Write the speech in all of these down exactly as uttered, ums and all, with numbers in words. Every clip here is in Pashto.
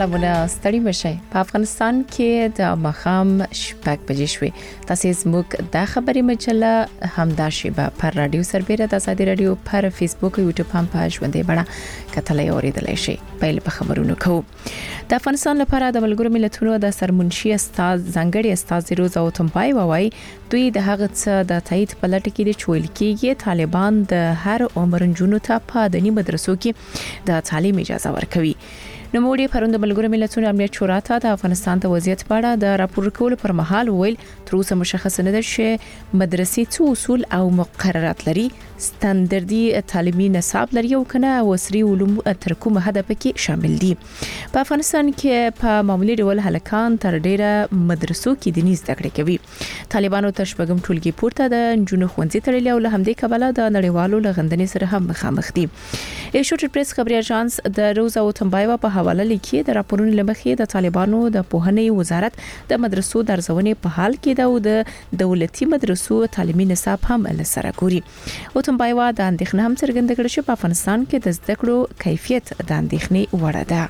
سلامونه ستړي مشي په افغانستان کې د مخام شپږ بجې شوې. تاسو زموږ د خبري مجله همدا شیبه پر رادیو سربېره د ازادي رادیو پر فیسبوک او یوټیوب هم پاج باندې بڑا کتلې اوریدلای شي. پیل په خبرونو کو د افغانستان لپاره د ملګرو ملتونو د سرمنشي استاد ځنګړي استاد روز او تمبای وایي دوی د هغه څه د تایید په لټه کې د چویل کېږي طالبان د هر عمر جنونو ته په دني مدرسو کې د تعلیم اجازه ورکوي. نو موږ پروند ملګرو ملتونو امنیت شورا ته د افغانستان د وضعیت په اړه د راپور کولو پر مهال ویل تر اوسه مشخص نه ده چې مدرسې څو اصول او مقررات لري، ستاندردي تعلیمي نصاب لري او کنه وسري علوم تر کومه هدف کې شامل دي. په افغانستان کې په معمولی ډول هلکان تر ډیره مدرسو کې دیني زده کړې کوي. طالبانو تر شپږم ټولګي پورته د جنونو ښوونځي تړلي او له همدې کبله د نړیوالو لغندنې سره هم مخامخ دي. ایشوټ پریس خبري اژانس د روز او تمبایو په حواله لیکي د راپورونو لمخې د طالبانو د پوهنې وزارت د مدرسو درځونې په حال کې د د دولتي مدرسو تعلیمي نصاب هم لسره ګوري. او تمبایو د اندېښنې هم څرګنده کړې چې په افغانستان کې د زده کړو کیفیت د اندېښنې وړ ده.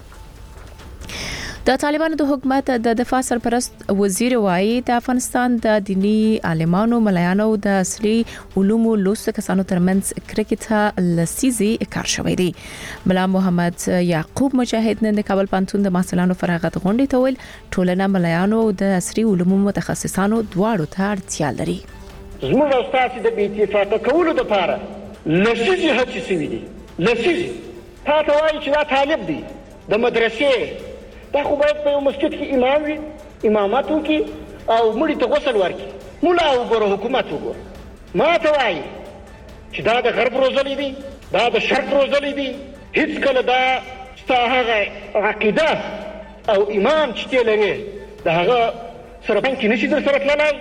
د طالبانو د حکومت د دفاع سرپرست وزیر وایي د افغانستان د دینی عالمانو ملایانو د اصلي علومو لوست کسانو ترمنځ کرکټ لسیزي کار شوی دی. ملا محمد یعقوب مجاهد نن د کابل پانتون د محصلانو فراغت غونډې ته ویل ټولنه ملایانو د اصلي علومو متخصصانو دواړو ته اړتیا لري. زموږ استاد د اتفاق کولو لپاره لسیزي هڅې شوې دي. لسیزي تاسو وایي چې دا طالب دی د مدرسې دا خو باید په یو مسجد کې امام وي، امامت وکړي او مړي ته غسل ورکړي. مولا وګوره، حکومت وګوره، ما ته وایي چې دا د غرب روزلې دي، دا د شرق روزلې دي. هیڅ کله دا ستا هغه عقیده او ایمان چې ته لرې د هغه سره باندې نشي در سره تللی.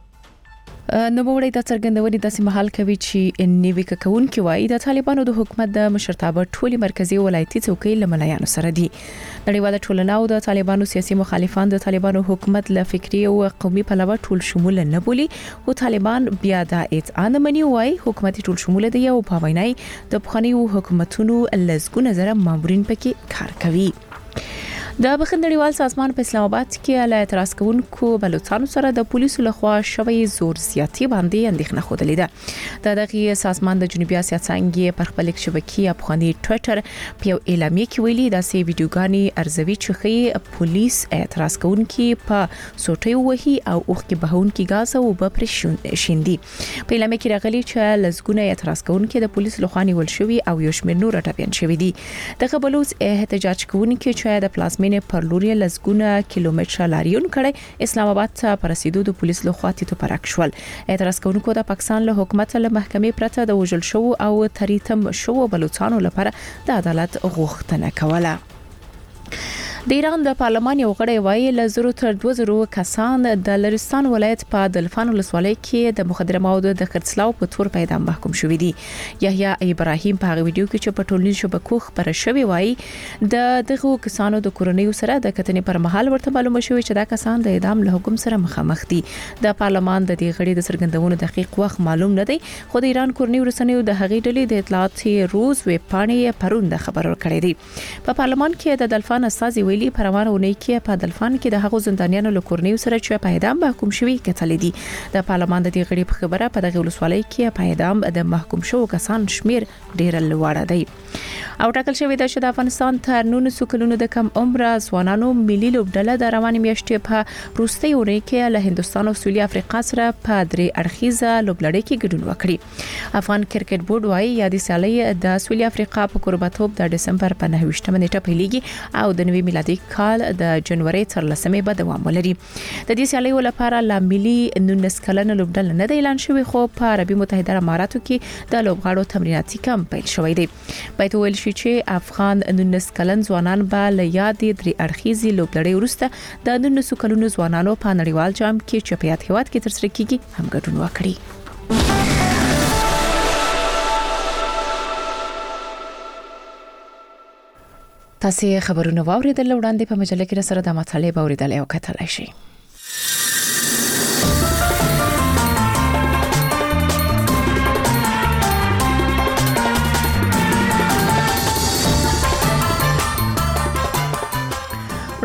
نو وړي د څرګندونې د سیمهال کوي چې نیوي ککون کې وایي د طالبانو د حکومت د مشرتابه ټولي مرکزی ولایتي څوکۍ لملایانو سره دي. نړیواله ټولنه او د طالبانو سیاسي مخالفان د طالبانو حکومت له فکری او قومي پلوه ټول شمول نه بولي او طالبان بیا د اذعان مني وایي حکومت ټول شمول دی او په وینای د بخښنیو حکومتونو لزګونه زره مامورین پکې کار کوي. د بخښنیوال سازمان په اسلام آباد کې له اعتراض کوونکو بلوچستان سره د پولیسو لخوا شوی زور زیاتی باندې اندېښنه خوده لیده. د دغه سازمان د جنوبي اسیا څنګه پر خپل شبکې افغاني ټوئیټر په یو اعلامیه کې ویلي د سی ویډیوګانی ارزوي چې پولیس اعتراض کوونکي په سوټي وهي او اوخ کې بهونکي غاز او بپرشون شیندي. په اعلامیه کې راغلي چې لزګونه اعتراض کوونکي د پولیسو لخوا نیول شوی او یو شمېر نور ټاپین شوی دي. دغه بلوچ احتجاج کوونکي چې د پلازمینې پر لوري لزګونه کیلومتره لاریون کړي اسلام آباد ته پر رسیدو د پولیس لخوا تیتو پرک شول. اعتراض کوونکو د پاکستان له حکومت له محکمې پرته د وژل شو او تریتم شو بلوچستان لپاره د عدالت غوښتنه کوله. د ایران د پارلمان یو غړی وایي له زرو تر دوه زرو کسان د لرستان ولایت په دلفان ولسوالۍ کې د مخدره موادو د خرڅلاو په تور په اعدام محکوم شوی دي. یحیی ابراهیم په هغه ویډیو کې چې په ټولنیزو شبکو خبره شوی وایي د دغه کسانو د کورنیو سره د کتنې پر مهال ورته معلومه شوی چې دا کسان د اعدام له حکم سره مخامخ دي. د پارلمان د دې غړي د څرګندونو دقیق وخت معلوم نه دی، خو د ایران کورنیو رسنیو د هغې ډلې د اطلاعات روز ویب پاڼې پرون د خبر ورکړې دي. په پارلمان کې د دلفان استازي ویلي پروانه ونې کې په دلفان کې د هغو زندانیانو له کورنیو سره چې په اعدام محکوم شوي کتل دي. د پارلمان د دې غړي په خبره په دغه ولسوالۍ کې په اعدام د محکوم شوو کسان شمیر ډیر لوړ دی. او ټاکل شوی د شد افغانستان تر نولسو کلونو د کم عمر ځوانانو ملي لوبډله د روانې میاشتې په روسي اوري کې له هندستان او سویلي افریقا سره په درې اړخیزه لوبلړۍ کې ګډون وکړي. افغان کرکټ بورډ وايي یادې سیالۍ د سویلي افریقا په کوربتوب د دسمبر په نهه ویشتمه نیټه پیلېږي او د نوي میلادي کال د جنوري تر لسمې به دوام ولري. د دې سیالیو لپاره لا ملي نولس کلنه لوبډله نه دی اعلان شوی، خو په عربي متحده اماراتو کې د لوبغاړو تمریناتي کمپ پیل شوی دی. باید ویل شي چې افغان نولس کلن ځوانان به له یادې درې اړخیزې لوبډلې وروسته د نولسو کلونو ځوانانو په نړیوال جام کې چې په یاد هیواد کې ترسره کیږي هم ګډون وکړي. تاسو خبرونه واوریدل وړاندې په مجله کې سره د مطالعه اوریدل او کتلای شئ.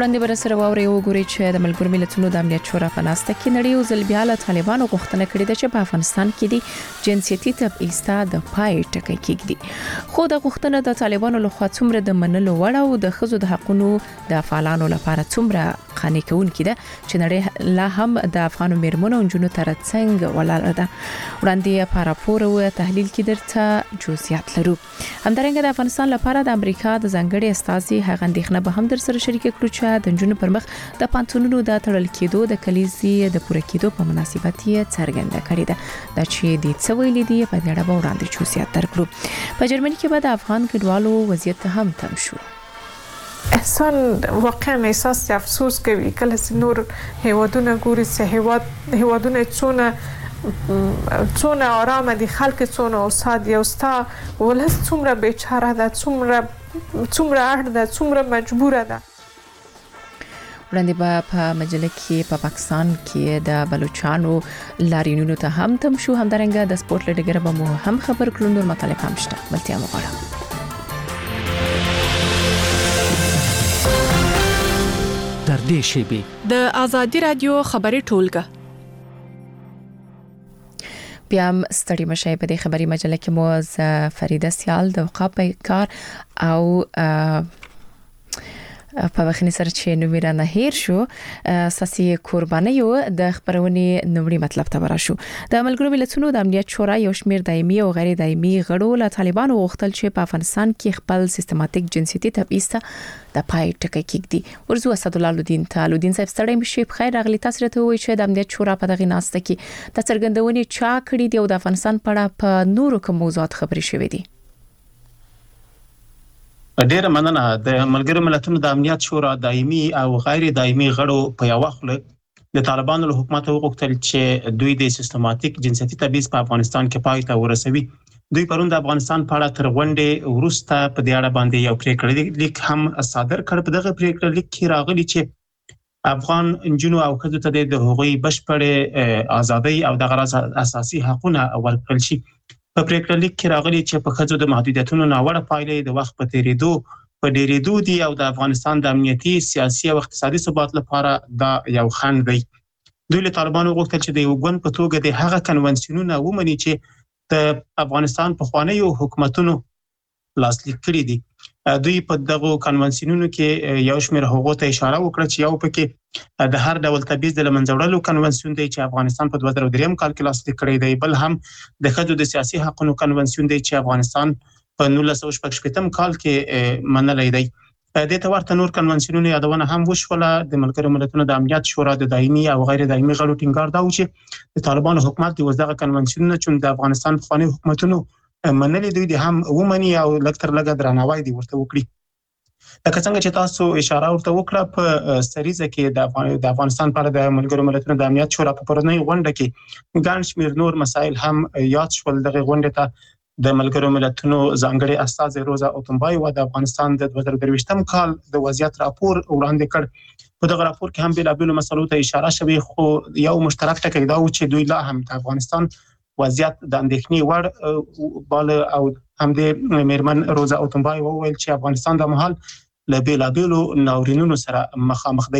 وړاندې بر سره واوري وګوري چې د ملګرو ملتونو د امنیت شورا په ناسته کې نړۍ او ځل بیا له طالبانو غوښتنه کړې ده چې په افغانستان کې د جنسيتي تبعیض د پای ټکی کېږي. خو د غوښتنه د طالبانو لخوا څومره د منلو وړ او د خزو د حقوقو د فعالانو لپاره څومره قانع کوونکې ده چې نړۍ لا هم د افغان میرمنو او جنونو ترڅنګ ولاړه ده. وړاندې په راپور او تحلیل کې درته جزئیات لرو. همدارنګه د افغانستان لپاره د امریکا د ځانګړي استازي هغه اندېښنه به هم در سره شریک کړو چې د جنونو پر مخ د پانتونونو د تړل کېدو د کلیزي د پوره کېدو په مناسبت یې څرګنده کړې ده. دا چې د څویلې دی په دې اړه به وړاندې جزئیات درکړو. په جرمني کې به د افغان کډوالو وضعیت هم تم شو. انسان واقعا احساس افسوس کوي کله چې نور هیوادونه ګوري چې هیواد هیوادونه څونه څونه آرام دي، خلک څونه اوساد یو ستا ولس څومره بیچاره ده، څومره څومره اړ ده، څومره مجبوره ده. وړاندې به په مجله کې په پاکستان کې د بلوچستانو لاریونونو ته هم تم شو. همدارنګه د سپورت لډګر به مو هم خبر کړو. نور مطالب هم شته. بلتیا مو غواړم. در دې شیبې د ازادي رادیو خبري ټولګه بیا هم ستړي مشه. په دې خبري مجله کې مو ز فریده سیال د وقاف کار او په وخت سره چې نو میرانه هیر شو اساسي قرباني یو د خبرونې نومړي مطلب ته ورشو. د ملګرو ملتونو د امنیت شورا یو شمېر دایمي او غیر دایمي غړو له طالبانو غوښتل چې په افغانستان کې خپل سیستماتیک جنسيتي تبعیض ته د پای ټکی کېږي. ورزو اسد الله لودین تعالودین صاحب ستړی مشي. بخیر راغلی. تاسو ته وایي چې د امنیت شورا په دغه ناسته کې د څرګندونې چا کړی دی او د افغانستان په اړه په نورو کوم موضوعات خبرې شوې دي؟ ډیره مننه. د ملګرو ملتونو د امنیت شورا دایمي او غیر دایمي غړو په یو وخت د طالبانو له حکومت وغوښتل چې دوی د سیستماتیک جنسيتي تبعیض په افغانستان کې پای ته ورسوي. دوی پرون د افغانستان په اړه تر غونډې وروسته په دې اړه باندې یو پریکړه لیک هم صادر کړ. په دغه پریکړه لیک کې راغلي چې افغان جنونو او ښځو ته د هغوی بشپړې ازادۍ او د اساسي حقوقونه ورکړل شي. په پریکړه لیک کې راغلي چې په ښځو د محدودیتونو ناوړه پایلې د وخت په تیریدو په ډېرېدو دي او د افغانستان د امنیتي، سیاسي او اقتصادي ثبات لپاره دا یو خنډ دی. دوی له طالبانو غوښتل چې د یو ګوند په توګه د هغه کنونسیونونه ومني چې د افغانستان پخوانیو حکومتونو لاسلیک کړي دي. دوی په دغه کنونسیونونو کې یو شمېر حقوقو ته اشاره وکړه چې یو پکې د هر ډول تبعیض د له منځه وړلو کنونسیون دی چې افغانستان په دوه زره درې کال کې لاسلیک کړی دی. بل هم د ښځو د سیاسي حقوقو کنونسیون دی چې افغانستان په نولس سوه شپږ شپېتم کال کې منلی دی. دې ته ورته نور کنونسیونونه یادونه هم وشوله. د ملګرو ملتونو د امنیت شورا د دایمي او غیر دایمي غړو ټینګار دا و چې د طالبانو حکومت د وزدغه کنونسیونونه چې د افغانستان پخواني حکومتونو منلي دوی د هم ومني او لږ تر لږه درناوی دی ورته وکړي. لکه څنګه چې تاسو اشاره ورته وکړه په سریزه کې د افغانستان په اړه د ملګرو ملتونو د امنیت شورا په پرونی غونډه کې ګڼ شمېر نور مسایل هم یاد شول. دغه غونډې ته د ملګرو ملتونو ځانګړي استازي روزا اوتمبای و د افغانستان د دوه زره درویشتم کال د وضعیت راپور وړاندې کړ. په دغه راپور کې هم بېلابېلو مسلو ته اشاره شوې، خو یو مشترک ټکی دا و چې دوی لا هم د افغانستان وضعیت د اندېښنې وړ باله او هم د میرمن روزا اوتمبای وویل چې افغانستان د مهال له بېلابېلو ناورینونو سره مخامخ دی.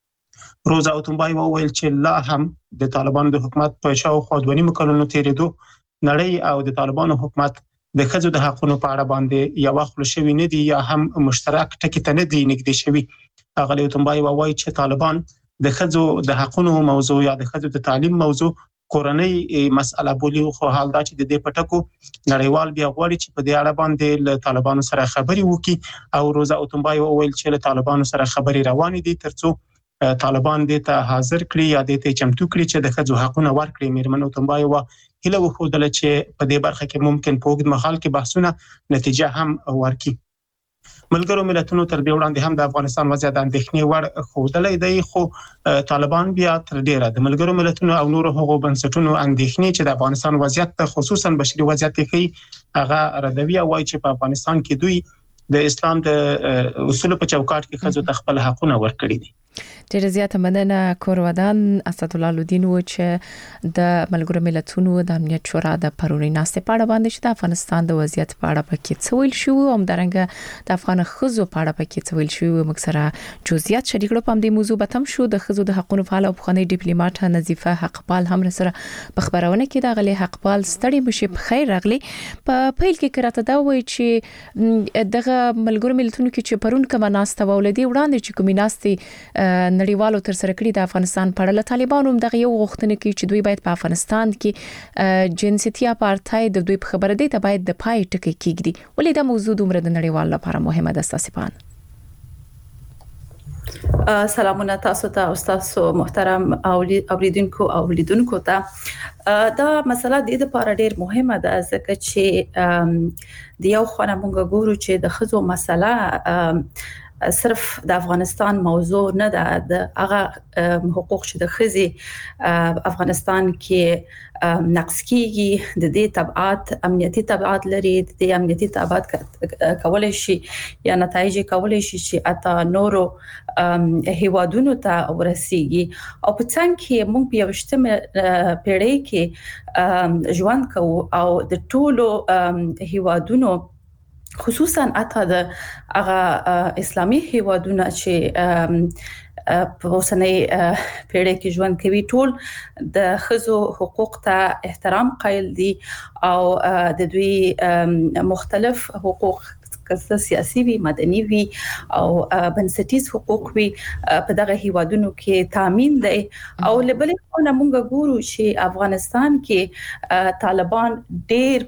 روزا اوتمبای وویل چې لا هم د طالبانو د حکومت په شاوخوا دوه نیمو کلونو تېرېدو نړۍ او د طالبانو حکومت د ښځو د حقونو په اړه باندې یوه خوله شوي نه دي یا هم مشترک ټکي ته نه دي نږدې شوي. ښاغلی اوتمبای وایي چې طالبان د ښځو د حقونو موضوع یا د ښځو د تعلیم موضوع کورنۍ مسأله بولي، خو حال دا چې د دې په ټکو نړیوال بیا غواړي چې په دې اړه باندې له طالبانو سره خبرې وکړي. او روزا اوتمبای وویل چې له طالبانو سره خبرې روانې دي ترڅو طالبان دې ته حاضر کړي یا دې ته چمتو کړي چې د ښځو حقونه ورکړي. میرمن اوتمبای و هیله وښودله چې په دې برخه کې ممکن په اوږد مهال کې بحثونه نتیجه هم ورکړي. ملګرو ملتونو تر دې وړاندې هم د افغانستان وضعیت د اندېښنې وړ ښودلی دی، خو طالبان بیا تر ډېره د ملګرو ملتونو او نورو هغو بنسټونو اندېښنې چې د افغانستان وضعیت ته خصوصا بشري وضعیت یې ښیي هغه ردوي او وایي چې په افغانستان کې دوی د اسلام د اصولو په چوکاټ کې ښځو ته خپل حقونه ورکړي دي. ډېر زیاته مننه کور ودان اسد الله الدین و چې د ملګرو ملتونو د امنیت شورا د پرونی ناستې په اړه باندې چې د افغانستان د وضعیت په اړه پکې څه ویل شو او همدارنګه د افغان ښځو په اړه پکې څه ویل شو موږ سره جزئیات شریک کړو. په دې موضوع به تم شو د ښځو د حقوقو فعال او بخښنی ډیپلوماټ نظیفه حقپال هم سره په خبرونه کې د غلي حقپال ستړي مشي په خیر راغلي. په پیل کې کراته دا وایي چې دغه ملګرو ملتونو کې چې پرون کومه ناسته ولدي وړاندې چې کومې ناستې نړیوالو تر سره کړی د افغانستان په اړه طالبانو هم دغه یو غوښتنه کوي چې دوی باید په افغانستان کې جنسيتي اپارټاید د دوی په خبره دی ته باید د پای ټکی کېږي. ولې دا موضوع دومره د نړیوالو لپاره مهمه ده ستاسو؟ سلامونه تاسو ته او تاسو محترم اوریدونکو او لیدونکو ته. دا مسله د دې لپاره ډېر مهمه ده ځکه چې د یو خونه مونږ ګورو چې د خزو مسله صرف د افغانستان موضوع نه ده، د هغه حقوق چې د خزي افغانستان کې نقص کیږي د دې تبعات امنیتي تبعات لري. د دې امنیتي تبعات کولای شي یا نتایج کولای شي چې اته نورو هیوادونو ته ورسیږي او په څنګه کې موږ په یوشتمه پیړۍ کې ژوند کوو او د ټولو هیوادونو خصوصا اته د هغه اسلامي هیوادونو چې په اوسنۍ پیړۍ کې ژوند کوي ټول د خزو حقوق ته احترام قائل دي او د دوی مختلف حقوق که سیاسي وي، مدني وي او بنسټیز حقوق وي په دغه هیوادونو کې تامین دي. او لبلې خو موږ ګورو چې افغانستان کې طالبان ډېر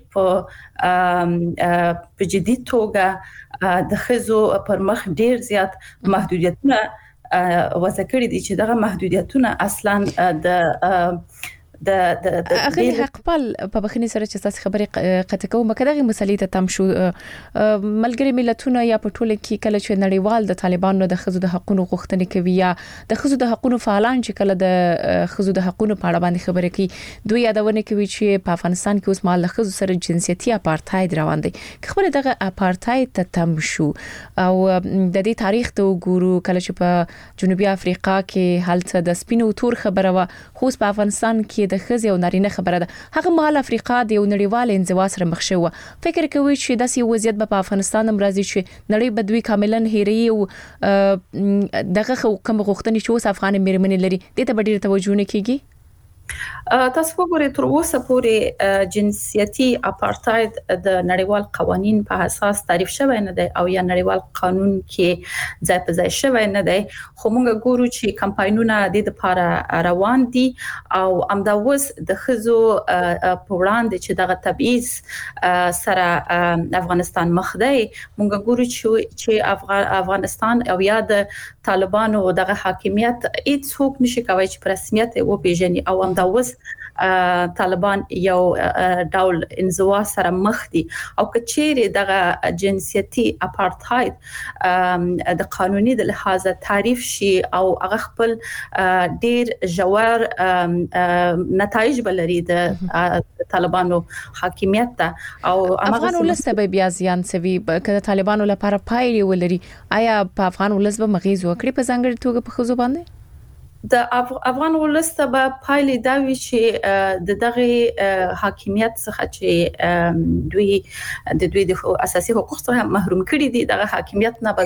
په په جدي توګه د خزو پر مخ ډېر زیات محدودیتونه وضع کړی دي چې دغه محدودیتونه اصلا د د د اغلی حقپال په بخنی سره چې تاسو خبرې قطع کوم مکدغه مسلې ته تم شو ملګری ملتونه یا په ټوله کې کله چې نړیوال د طالبانو د خزو د حقوقو غوښتنې کوي یا د خزو د حقوقو فعالان چې کله د خزو د حقوقو په اړه باندې خبرې کوي دوی یادونه کوي چې په افغانستان کې اوس مال د خزو سره جنسيتي اپارټاید روان دي. خبره دغه اپارټاید ته تم شو او د دې تاریخ ته وګورو کله چې په جنوبي افریقا کې حالت د سپینو تور خبره وا خو په افغانستان کې د خزي او نارینه خبره ده. هغه مهال افریقا د یو نړیوال انزوا سره مخ شو. فکر کوي چې داسې وضعیت په افغانستان هم راځي چې نړۍ بدوي کاملا هېري او دغه کوم غوښتنې چې اوس افغان میرمنې لري د ته ډېر توجه نه کیږي. تاسو وګورئ تر اوسه پورې جنسيتي اپارټاید د نړیوال قوانين په اساس تعریف شوی نه دی او یا نړیوال قانون کې ځای په ځای شوی نه دی. خو موږ ګورو چې کمپاینونه د لپاره روان دي او امدا وس د خزو په وړاندې چې دغه تبعیض سره افغانستان مخ دی. موږ ګورو چې افغانستان او یا د طالبانو دغه حاکمیت هیڅ څوک نشي کوي چې په رسمیت و پیژني او امدا اوس طالبان یو ډول انزوا سره مخ دي او کچېره دغه جنسيتي اپارټاید د قانوني د لحاظ تعریف شي او هغه خپل ډېر جوړ نتایج بلري د طالبانو حاکمیت ته او افغان ولسته بیا زیان سوي کله طالبانو لپاره پایلې ولري. آیا په افغان ولس به مغیز وکړي په ځانګړي توګه په خزو باندې؟ د افغان ولسته به پایلې دا وی چې د دغه حاکمیت څخه چې دوی د دوی د اساسي حقوقو څخه محروم کړي دي دغه حاکمیت نه به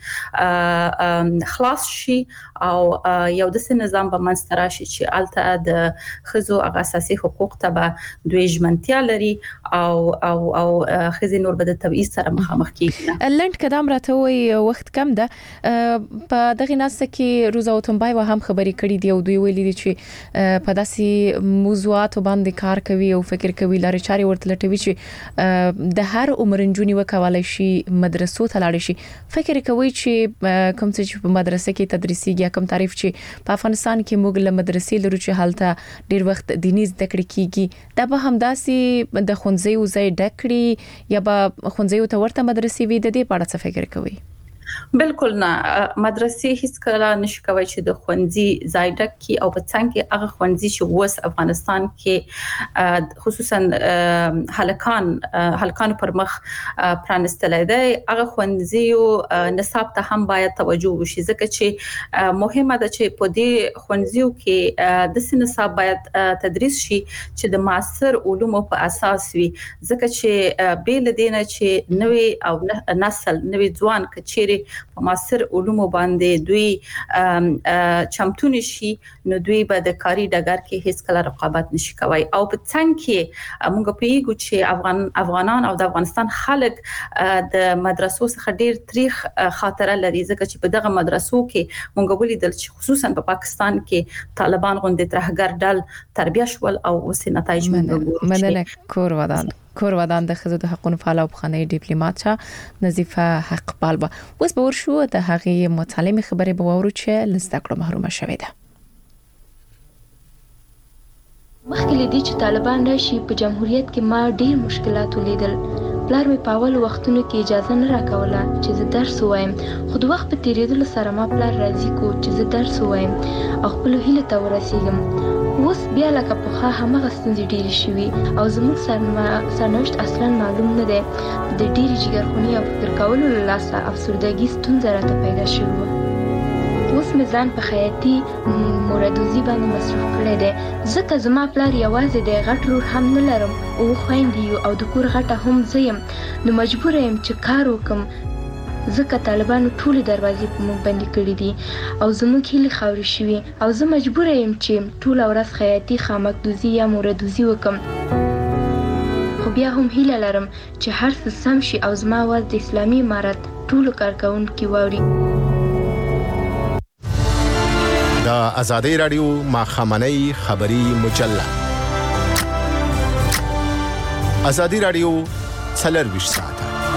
دوی خلاص شي او یو د نظام به منځ راشي چې الته د خزو هغه اساسي حقوق ته به دوی ژمنتیا لري او او او خزي نور به د تبعیض سره مخامخ کیږي. لند کدام راته وي وخت کم ده په دغه ناسته کې روزا وتنبای و هم خبرې کړې دي او دوی ویلي دي چې په داسې موضوعاتو باندې کار کوي او فکر کوي لارې چارې ورته لټوي چې د هر عمر نجونې وکولای شي مدرسو ته لاړ شي. فکر کوي چې کوم څه په مدرسې کې تدریسيږي کوم تعریف چې په افغانستان کې موږ له مدرسې لرو چې حالته ډیر وخت دیني زده کړې کیږي دا به هم داسې د خونځې او ځای ډکړي یا به خونځې ته ورته مدرسې وي د دې په اړه څه فکر کوي؟ بالکل نه مدرسې هیڅ کله نشي کوي چې د خوندزي زایډک کی او په څنګه کې هغه خوندزي چې وس افغانستان کې خصوصا هلکان هلکان پر مخ پرانستلای دی هغه خوندزي او نصاب ته هم باید توجه وشي ځکه چې مهمه ده چې په دې خوندزیو کې د سنصاب باید تدریس شي چې د معاصر علومو په اساس وي ځکه چې بیل دینه چې نوې او نسل نوې ځوان کچيري په معاصر علومو باندې دوی چمتون شي نو دوی به د کاري ډګر کې هیڅ کله رقابت نشي کوي او په څنګه کې موږ پیګو چې افغان افغانان او د افغانستان خلک د مدرسو څخه ډیر تاریخ خاطره لري ځکه چې په دغه مدرسو کې موږ ولیدل چې خصوصا په پاکستان کې طالبان غونډې ترهګر ډل تربیه شول او اوس نتایج موږ مننه کور ودان کور ودان د خزو د حقوقو فعال او بخنۍ ډیپلوماټ چا نظیفه حقپال به اوس به ورشو د هغې متعلمه خبرې به وورو چې لزده کړو محرومه شوې ده مخکې لدی چې طالبان راشي په جمهوریت کې ما ډیر مشکلات ولیدل پلار مې په اول وختونو کې اجازه نه راکوله چې زه درس ووایم خو د وخت په تیریدلو سره ما پلار راضي کو چې زه درس ووایم او خپل هیله ته ورسیږم اوس بیا لکه پخوا همغه ستونزې ډېرې شوي او زموږ سرنوشت اصلا معلوم نه دی د ډېرې جګرخوني او فکر کولو له لاسه افسردګي ستونزه راته پیدا شوې وه اوس مې ځان په خیاطي موردوزي باندې مصروف کړی دی ځکه زما پلار یوازې دی غټ لور هم نه لرم او خویندې یو او د کور غټه هم زه یم نو مجبوره یم چې کار وکړم ځکه طالبانو ټولې دروازې په موږ بندې کړې دي او زموږ هیلې خاورې شوي او زه مجبوره یم چې ټوله ورځ خیاطي خامکدوزي یا موردوزي وکړم خو بیا هم هیله لرم چې هر څه سم شي او زما اواز د اسلامي امارت ټولو کارکوونکي واوري د آزادۍ رادیو ماخامنۍ خبري مجله آزادۍ رادیو څلرویشت ساعته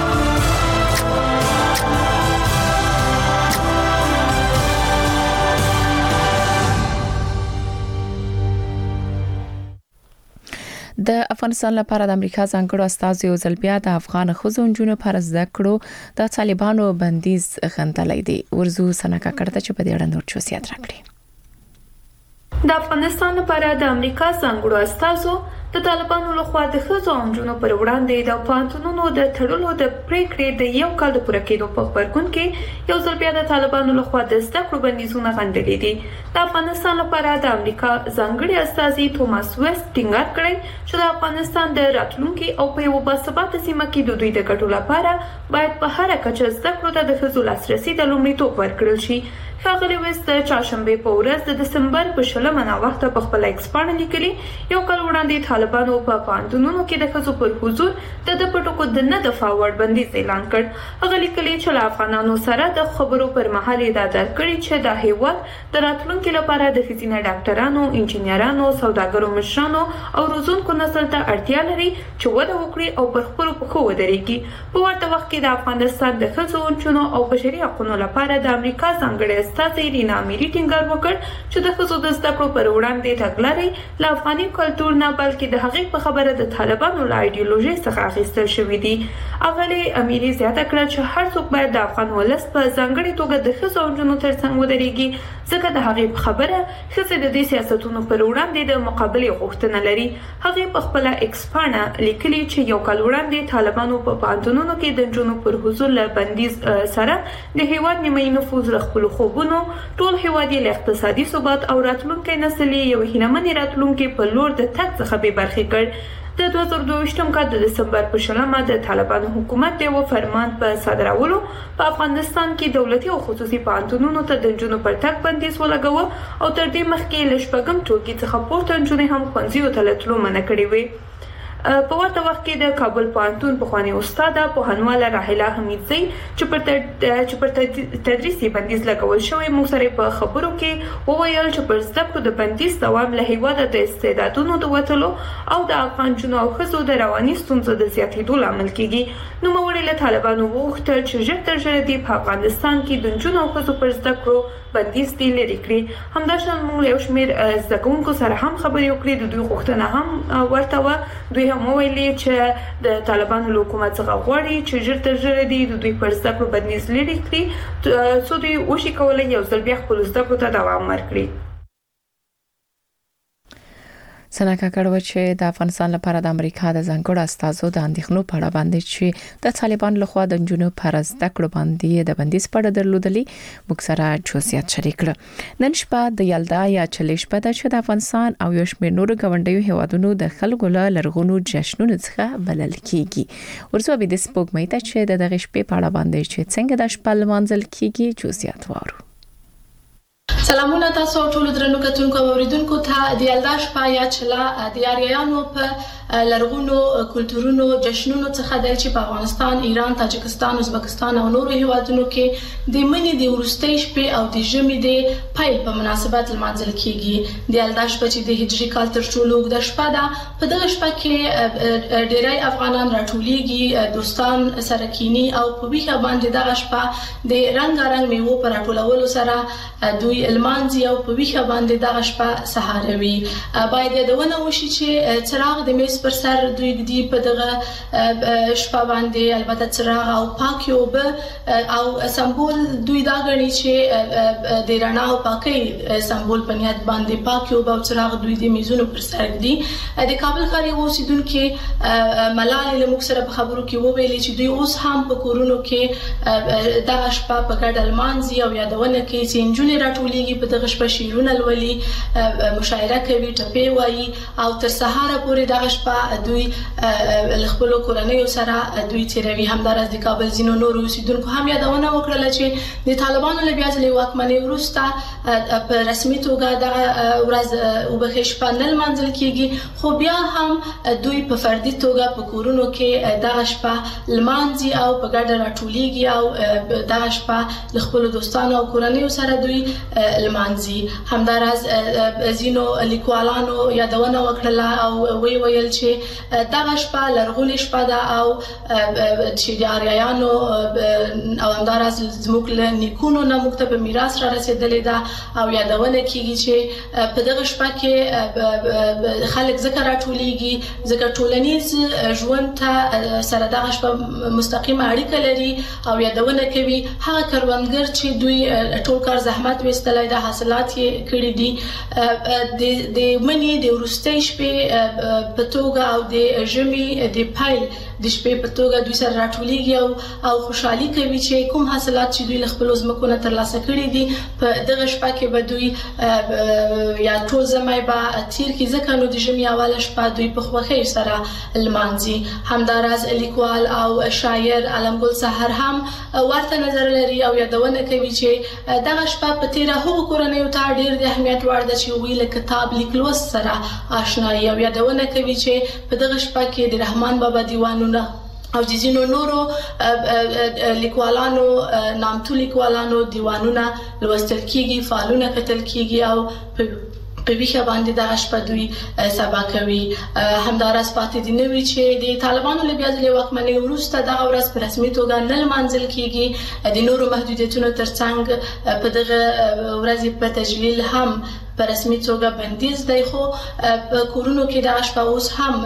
د افغانستان لپاره د امریکا ځانګړو استازو یو ځل بیا د افغان ښځو نجونو پر زده کړو د طالبانو بندیز غندلای دی ورزو سنکا کړه چې په دې اړه نور چوسیات راکړي د افغانستان لپاره د امریکا ځانګړو استازو د طالبانو لخوا د ښځو او نجونو پر وړاندې د پانتونونو د تړلو د پریکړې د یو کال د پوره کېدو په خبرګون کې یو ځل بیا د طالبانو لخوا د زده کړو بندیزونه غندلي دي د افغانستان لپاره د امریکا ځانګړي استازي توماس ویست ټینګار کړی چې د افغانستان د راتلونکي او په یو باثباته سیمه کې د دوی د ګټو لپاره باید په هر کچه زده کړو ته د ښځو لاسرسي د لومړیتوب ورکړل شي ښاغلي ویست د چهارشنبه په ورځ د دسمبر په شلمه ناوخته په خپل ایکس باندې لیکلي یو کال وړاندې طالبانو په پانتونونو کې د ښځو پر حضور د د پټکو د نه دفاع وړ بندیز اعلان کړ هغه لیکلي چې له افغانانو سره د خبرو پر مهال دا درکړي چې د هیواد د راتلونکي لپاره د ښځینه ډاکټرانو انجنیرانو سوداګرو مشرانو او روزونکو نسل ته اړتیا لري چې وده وکړي او پر خپلو پښو ودرېږي په ورته وخت کې د افغانستان د ښځو نجونو او بشري حقوقو لپاره د امریکا ځانګړي استازي رینا میری ټینګار وکړ چې د ښځو د زده کړو پر وړاندې تګلارې له افغاني کلتور نه بلکې د هغې په خبره د طالبانو له ایډیولوژي څخه اخیستل شوي دي اغلې امیري زیاته کړه چې هر څوک باید د افغان ولس په ځانګړي توګه د ښځو او نجونو ترڅنګ ودرېږي ځکه د هغې په خبره ښځې د دې سیاستونو پر وړاندې د مقابلې غوښتنه لري هغې په خپله ایکس پاڼه لیکلي چې یو کال وړاندې طالبانو په پوهنتونونو کې د نجونو پر حضور له بندیز سره د هیواد نیمایي نفوذ له خپلو خوبونو ټول هیواد یې له اقتصادي ثبات او راتلونکي نسل یې یو هیلهمنې راتلونکي په لور د تګ څخه بې برخې کړ د دوه زره دوه کال د دسمبر په شلمه د طالبانو حکومت د یو فرمان په صادرولو په افغانستان کې دولتي او خصوصي پوهنتونونو ته د نجونو پر تګ بندیز ولګاوه او تر دې مخکې له شپږم ټولګي څخه پورته نجونې هم ښوونځیو ته له تلو منع کړې وې په ورته وخت کې د کابل پوهنتون پخواني استاده پوهنواله راحله حمیدزی چې پر چې پر تدریس بندیز لګول شوی موږ سره په خبرو کې وویل چې پر زده کړو د بندیز دوام له هیواده د استعدادونو د وټلو او د افغان جنو او ښځو د رواني ستونزو د زیاتېدو لامل کیږي نو موږ له طالبانو وغوښتل چې ژر تر ژره په افغانستان کې د جنو او ښځو پر زده کړو بندیز دی لري کړی. همداشان موږ یو شمېر زده سره هم خبرې وکړې، د دوی غوښتنه هم ورته و. دوی هم ویلي چې د طالبانو له حکومت څخه غواړي چې ژر تر ژره دی د دوی پر زده کړو بندیز لري کړي څو دوی وشي کولای یو ځل بیا خپل زده کړو ته دوام ورکړي. سنا کاکړ چې د افغانستان لپاره د امریکا د ځانګړو استازو د اندېښنو په اړه باندې چې د طالبان لخوا د جنونو پر زده کړو باندې د بندیز په اړه درلودلې موږ سره جزئیات شریک کړل. نن شپه د یلدا یا چلیش په د چې د افغانستان او یو شمېر نورو ګاونډیو هیوادونو د خلکو له لرغونو جشنونو څخه بلل کیږي. ورسره به د سپوږمۍ ته چې د دغه شپې په اړه باندې چې څنګه د شپه لمانځل کیږي جزئیات وارو. سلامونه تاسو ټول درنو کتونکو او اوریدونکو ته د یلدا شپه یا چلا د یاریانو په لرغونو کلتورونو جشنونو څخه د چې په افغانستان، ایران، تاجکستان، ازبکستان او نورو هیوادونو کې د منی د ورستۍ شپې او د ژمي د پیل په مناسبت لمانځل کیږي. د یلدا شپه چې د هجري کال تر ټولو اوږده شپه ده، په دغه شپه کې ډېری افغانان راټولېږي، دوستان سره کینی او په ویښه باندې دغه شپه د رنگارنګ میوو پر راټولولو سره دوی لمانځي او په ویښه باندې دغه شپه سهاروي. باید یادونه وشي چې څراغ د میز پر سر دوی دی په دغه شپه باندې البته څراغ او پاکي اوبه او سمبول دوی دا غني چې د رڼا او پاکي سمبول په نیت باندې پاکي اوبه او څراغ دوی د میزونو پر سر دي. د کابل ښار اوسیدونکو ملالۍ له موږ سره په خبرو کې وویلي چې دوی اوس هم په کورونو کې دغه شپه په ګډه لمانځي او یادونه کوي چې انجونې راټولېږي په دغه شپه شعرونه لولي، مشاعره کوي، ټپې وایي او تر سهار پورې دغه شپه دوی خپل کورنۍ سره دوی تیروي. همدارس د کابل ځینو نورو اوسیدونکو هم یادونه وکړه چې د طالبانو له بیا ځلې واکمنۍ وروسته په رسمي توګه دغه ورځ وبخښ شپه نه لمانځل کیږي، خو بیا هم دوی په فردي توګه په کورونو کې دغه شپه لمانځي او په ګډه راټولېږي او دغه شپه له خپل دوستانو او کورنۍ سره دوی لمانځي. همدارس ځینو لیکوالانو یادونه وکړه او وی ویل چې دغه شپه لرغونې شپه ده او چې د آریایانو او همدارس زموږ له نیکونو نه موږ ته په میراث را رسېدلې ده او یادونه کیږي چې په دغه شپه کې خلک ځکه راټولېږي ځکه ټولنیز ژوند ته سره دغه شپه مستقیمه اړیکه لري او یادونه کوي هغه کروندګر چې دوی ټول کار زحمت وستلای د حاصلات یې کړی دي د منی د ورستۍ شپې په توګه او د ژمي د پیل د شپې په توګه دوی سره راټولېږي او او خوشحالي کوي چې کوم حاصلات چې دوی له خپل ځمکو نه ترلاسه کړي دي په دغه شپه کې به دوی یا ټول زمای به تیر کې ځکه نو د ژمي اوله شپه دوی په خوښۍ سره لمانځي. همداراز لیکوال او شاعر علمګل سحر هم ورته نظر لري او یادونه کوي چې دغه شپه په تیره هغو کورنیو ته ډېر د اهمیت وړ ده چې هغوی له کتاب لیکلوست سره آشنایي او یادونه کوي چې په دغه شپه کې د رحمان بابا دیوانونه او د ځینو نورو لیکوالانو نامتو لیکوالانو دیوانونه لوستل کیږي، فعالونه کتل کیږي او په ویښه باندې دغه شپه دوی سبا کوي. همداراز پاتې دي نوي چې د طالبانو له بیا ځلې واکمنۍ وروسته دغه ورځ په رسمي توګه نه لمانځل کیږي. د نورو محدودیتونو ترڅنګ په دغه ورځ په تجلیل هم په رسمي توګه بندیز دی، خو په کورونو کې دغه شپه اوس هم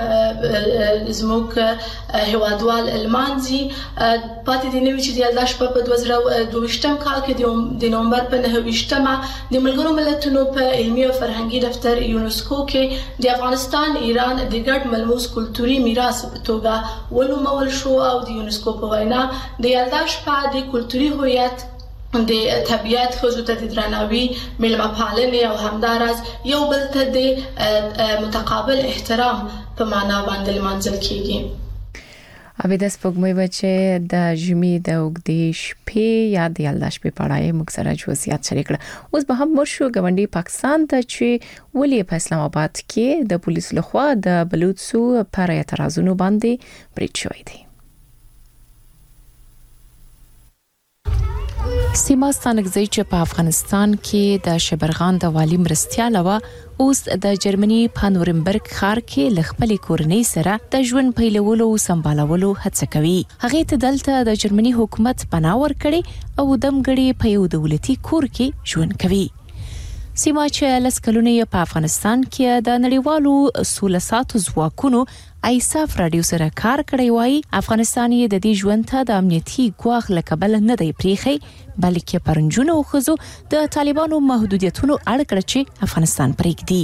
زموږ هیوادوال لمانځي. پاتې دي نوي چې د یلدا شپه په دوه زره دوه ویشتم کال کې د نومبر په نهه ویشتمه د ملګرو ملتونو په علمي او فرهنګي دفتر یونسکو کې د افغانستان ایران د ګډ ملموس کلتوري میراث په توګه ونومول شو او د یونسکو په وینا د یلدا شپه د کلتوري هویت د طبیعت خزو ته د درناوي، مېلمه پالنې او همداراز یو بل ته د متقابل احترام په معنا باندې لمانځل کیږي. ابي د سپوږمۍ بچي د ژمي د اوږدې شپې یا د یلدا شپې په اړه موږ سره جزئیات شریک کړل. اوس به هم مرشو ګاونډي پاکستان ته چې ولې په اسلام آباد کې د پولیس لخوا د بلوچستو پر اعتراضونو باندې بریټ شوی دی. سیما ستانکزی چې په افغانستان کې د شبرغان د والی مرستیاله و اوس د جرمني په نورنبرګ ښار کې لخپل کورنۍ سره د ژوند پیلولو او سمبالولو هڅه کوي. هغه ته دلته د جرمني حکومت پناه ورکړي او دمګړي په یو دولتي کور کې ژوند کوي. سیما چې لس کلونه په افغانستان کې د نړیوالو سولساتو ځواکونو ایساف رادیو سره کار کړی وای، افغانستان یې د دې ژوند ته د امنیتي ګواښ لکبل نه دی پریخي، بلکې پرنجونو او خزو د طالبانو محدودیتونو اړه کړ چې افغانستان پریږدي.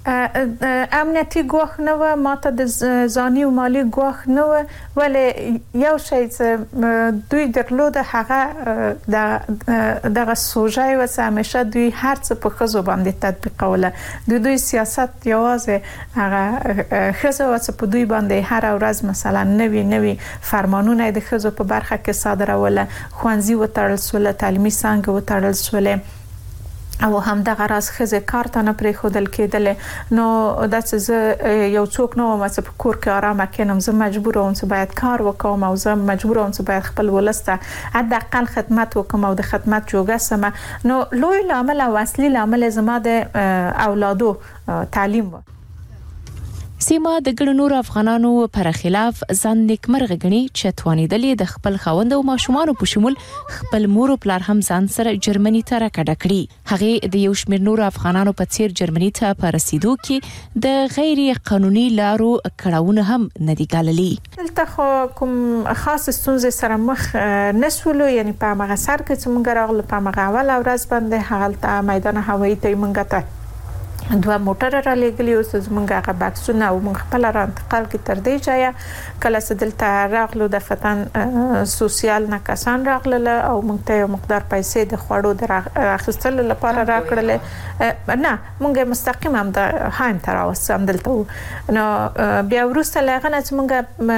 امنیتي ګواښ نه و، ماته د ځاني او مالی ګواښ نه و، ولې یو شی چې دوی درلود هغه د دغه سوژای و چې همیشه دوی هر څه په خزو باندې تطبیقوله. د دوی سیاست یوازې هغه خزو چې په دوی باندې هر ورځ مثلا نوي نوي فرمانونه د خزو په برخه کې صادروله، خوانزي وتړل سول، تعلیمي څانګه وتړل سول او هم دغه راز خزه کار ته نه پرې خودل کېدل. نو د څه یو څوک نو چې په کور کې آرام کېنم، زه مجبور وم چې باید کار وکوم او زه مجبور وم چې باید خپل ولسته حداقل خدمت وکم او د خدمت جوګه سم. نو لوی لامل او اصلي لامل زما د اولادو تعلیم و. سیما د ګڼو نور افغانانو پر خلاف ځان نیکمرغه غني چې توانیدلې د خپل خوند او ماشومان په شمول خپل مور او پلار هم ځان سره جرمني ته راکړه کړی. هغه د یو شمېر نور افغانانو په څیر جرمني ته په رسیدو کې د غیر قانوني لارو کړهونه هم ندي ګاللي. دلته خو کوم خاص ستونزې سره مخ نسولو، یعنی په هغه سر کې چې موږ راغلو په هغه اول ورځ باندې هغه میدان هوایي ته موږ ته دوه موټر را لګلی او زمونږ هغه بکسونه او موږ خپل را انتقال کې تر دې ځای کله چې دلته راغلو د فتن سوسیال نه کسان راغله او موږ ته یو مقدار پیسې د خوړو د اخیستلو لپاره راکړل. نه موږ مستقیم هم د هایم تر اوسه دلته. نو بیا وروسته لغه نه چې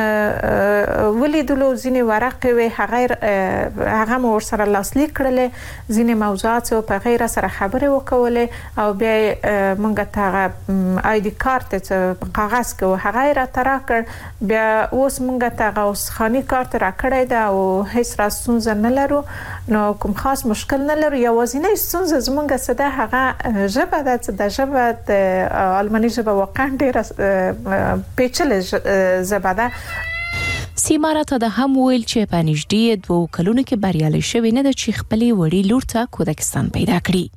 موږ ولیدلو ځینې ورقې وي هغه هغه مو ورسره لاسلیک کړل، ځینې موضوعات په غیر سره خبرې وکولې او بیا منګه ته آی ډی کارت چې په کاغذ کې هغه را ترا کړ. بیا اوس منګه ته اوس خاني کارت را کړی دا او هیڅ راستونزه نه لرو. نو کوم خاص مشکل نه لرو. یوازینی ستونزه زمونږ څه ده هغه ژبه ده چې د ژبه د آلماني ژبه واقعا ډېره پیچلې ژبه ده. سیما راته د هم ویل چې په نږدې دوه کلونو کې بریالي شوی نه ده چې خپلې وړي لور ته کودکستان پیدا کړي.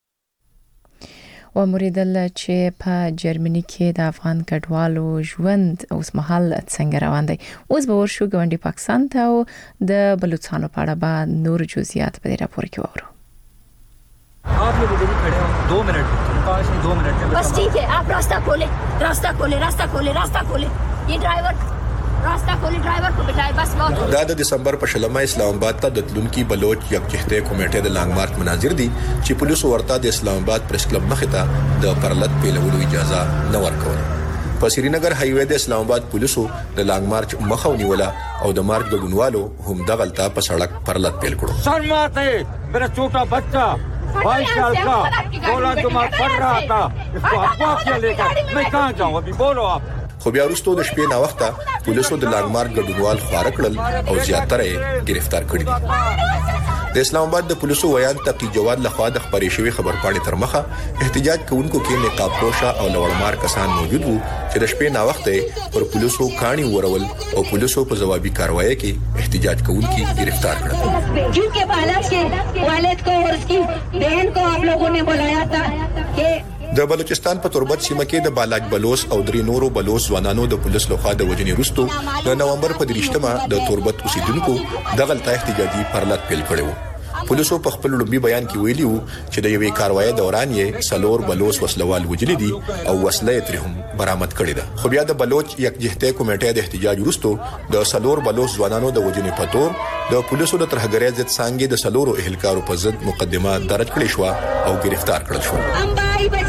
و موریدل چې په جرمني کې د افغان کډوالو ژوند اوس مهال څنګه روان دی. اوس به ورشو ګوندی پاکستان ته او د بلوچستان په اړه به نور جزئیات په دې راپور کې وورو. आप लोग इधर ही खड़े हो दो मिनट पाँच नहीं दो मिनट में बस ठीक है. आप रास्ता खोले रास्ता खोले रास्ता खोले रास्ता खोले ये ड्राइवर रास्ता खोले ड्राइवर को बिठाए बस बहुत. دا د دسمبر په شلمه اسلام آباد ته د تلونکي بلوچ یکجهته کمیټې د لانګ مارچ مناظر دي چې پولیسو ورته د اسلام آباد پریس کلب مخې ته د پرلط پیلولو اجازه نه ورکوله. په سرینګر هایوې د اسلام آباد پولیسو د لانګ مارچ مخه ونیوله او د مارچ ګډونوالو هم د غلطه په سړک پرلط پیل کړو. سر ماته میرا छोटा बच्चा बाईस साल का बोला जो मैं पढ़ रहा था इसको अगवा किया लेकर मैं कहां जाऊं अभी बोलो आप. خو بیا وروسته د شپې نا وخته پولیسو د لانګمارک ګډونوال خوار کړل او زیاتره یې گرفتار کړي دي. د اسلام آباد د پولیسو ویان تقی جواد لخوا د خبري شوی خبرپاڼې تر مخه احتجاج کوونکو کې نقاب پوشا او لوړمار کسان موجود وو چې د شپې نا وخته پر پولیسو کاڼي ورول او پولیسو په جوابي کاروایی کې احتجاج کوونکي گرفتار کړل. जिनके बालक के वालिद को और उसकी बहन को आप लोगों ने बुलाया था कि د بلوچستان په تربت سیمه کې د بالاک بلوچ او درې نورو بلوچ ځوانانو د پولیس لخوا د وجنې وروسته د نومبر په دریشتمه د تربت اوسیدونکو د غلطه احتجاجي پرلط پیل کړو. پولیسو په خپل لومبي بیان کې ویلي وو چې د یوې کاروایی دوران یې سلور بلوچ وسلوال وجلي دي او وسله یې ترهم برآمد کړې ده. خو بیا د بلوچ یکجهته کمیټې د احتجاج وروسته د سلور بلوچ ځوانانو د وجنې په تور د پولیسو د ترهګرۍ ضد څنګه د سلورو اهلکارو په ضد مقدمه درج کړې شو او گرفتار کړل شو.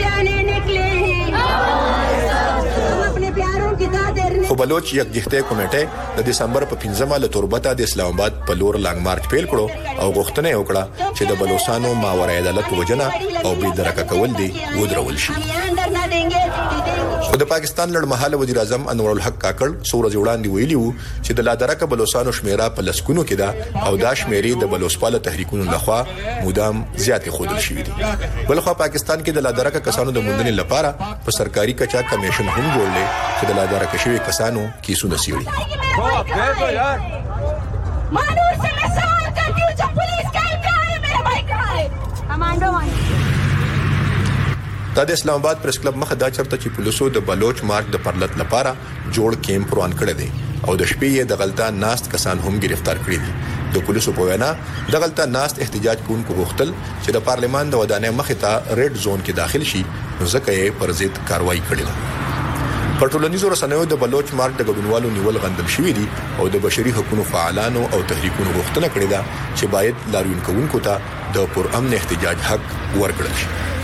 خو بلوچ یکجهته کمیټه د دسمبر په پنځمه له تربته د اسلام آباد په لور لانګ مارچ پیل کړو او غوښتنه وکړه چې د بلوچستانو ماورای عدالت وجنه او بې درکه کول دي ودرول شي. خو د پاکستان لړمحاله وزیر اعظم انور الحق کاکړ سورج وړاندې ویلي وو چې د لادرکه بلوچستانو شمیره په لسکونو کې ده او دا شمیرې د بلوچستان تحریکونو لخوا مدام زیاتې خودل شوې دي. بلخو پاکستان کې د لادرکه کسانو د موندنې لپاره په سرکاري کچا کمیشن هم جوړل چې د لادرکه شوی کسانو کیسونه سیړي. مانور سے میں سوال کرتی ہوں جو پولیس کا کہاں ہے میرا بھائی کہاں ہے کمانڈو دا د اسلام آباد پریس کلب مخه دا چرته چې پولیسو د بلوچ مارچ د پرلط لپاره جوړ کیمپ روان کړی دی او د شپې د غلطه ناست کسان هم گرفتار کړی دي. د پولیسو په وینا د غلطه ناست احتجاج کوونکو غوښتل چې د پارلمان د ودانۍ مخې ته ریډ زون کې داخل شي نو ځکه یې پر ضد کاروایی کړې ده. په ټولنیزو رسنیو د بلوچ مارچ د ګډونوالو نیول غندل شوې دي او د بشري حقوقو فعالانو او تحریکونو غوښتنه کړې ده چې باید لاریون کوونکو ته د پرامن احتجاج حق ورکړل شي.